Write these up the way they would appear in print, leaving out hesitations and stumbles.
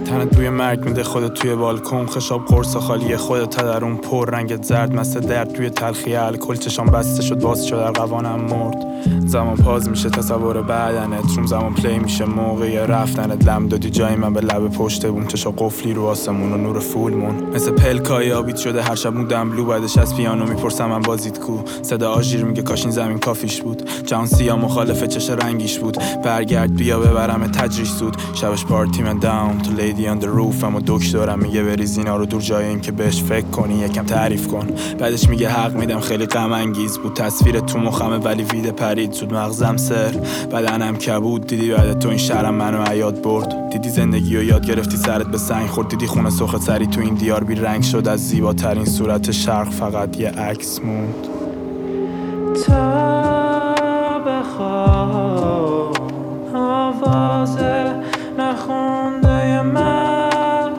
تنت بوی مرگ میده، خودت توی بالکن، خشاب قرص خالی خودت در اون پر رنگت زرد مثل درد توی تلخی الکل، چشام بسته شد باز شد در قوانم مرد. زمان پاز میشه تصور بعدنت، روم زمان پلی میشه موقعی رفتنت، لم دادی جای من به لب پشت بوم، چشا قفلی رو آسمون و نور فولمون مثل پلکای آبیت شده، هر شب مودم بلو، بعدش از پیانو میپرسم من بازیت کو، صدا آژیر میگه کاش این زمین کافیش بود، جهان سیاه مخالف چش رنگیش بود، برگرد بیا ببرم تجریش زود، شبش پارتی من داون تو لیدی آن در روف، اما دکترم میگه بریز اینا رو دور جای این که بهش فکر کنی یکم تعریف کن، بعدش میگه حق میدم خیلی غم انگیز بود، تصویر تو مخمه ولی وید پرید زود، مغزم سر بدنم کبود، دیدی بعد تو این شهرم منو عیاد برد، دیدی زندگی رو یاد گرفتی سرت به سنگ خورد، دیدی خونه سرخت سری تو این دیار بی رنگ شد، از زیباترین صورت شرق فقط یه عکس موند. تا بخوام آواز نخونده من،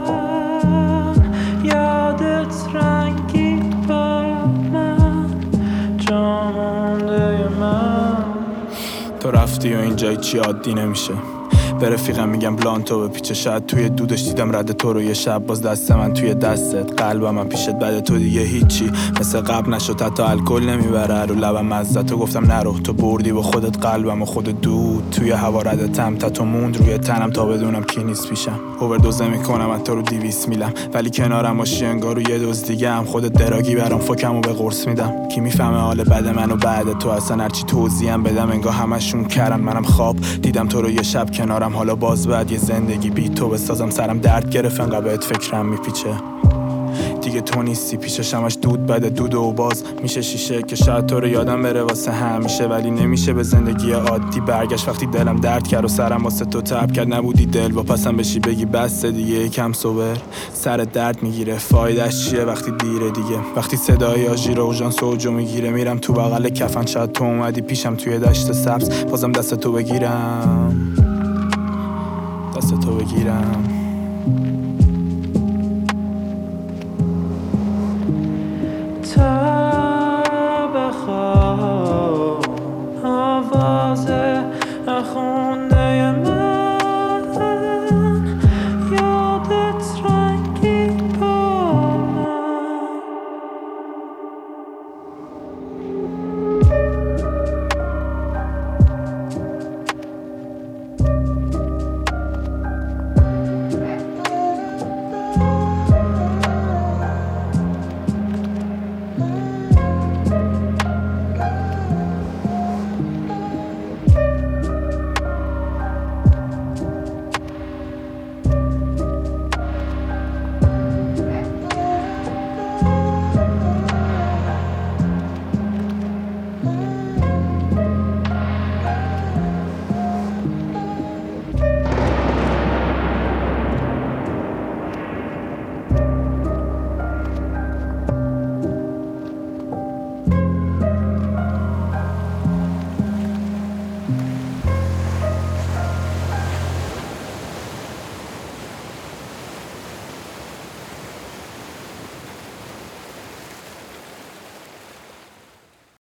یادت رنگید با من، جا مونده من. تو رفتی و این جای چی عادی نمیشه، به رفیقم میگم بلانتو به پیچه، شاید توی دودش دیدم رد تو رو یه شب، باز دست من توی دستت، قلبم من پیشت، بعد تو دیگه هیچی مثل قبل نشد، حتی الکل نمیبره رو لبم مزدت، گفتم نرو تو بردی با خودت قلبم و خودت دود، توی هوا ردتم تا موند روی تنم تا بدونم کی نیست پیشم، اووردوز نمیکنم از تو رو 200 میلم، ولی کنارم باشی انگار رو یه دوز دیگه هم، خودت دراگی برام فکمو به قرص میدم، کی میفهمه حال بد منو بعد تو، اصلا هرچی توضیحم بدم انگار همشون کرم، منم خواب دیدم تو رو یه شب کنارم، حالا باز بعد یه زندگی بی تو بسازم، سرم درد گرفت انقدر بهت فکرم میپیچه، دیگه تو نیستی پیشش، همش دود بده دود و باز میشه شیشه، که شاید تو رو یادم بره واسه همیشه، ولی نمیشه به زندگی عادی برگشت، وقتی دلم درد کرد و سرم واسه تو تب کرد، نبودی دل با پسم بشی بگی بس دیگه، یکم صبر سر درد میگیره، فایدهش چیه وقتی دیره دیگه، وقتی صدای آژیر و ژان سوجو میگیره، میرم تو بغل کفن، شاید تو اومدی پیشم توی دشت سبز، بازم دست تو بگیرم، دست تو بگیرم.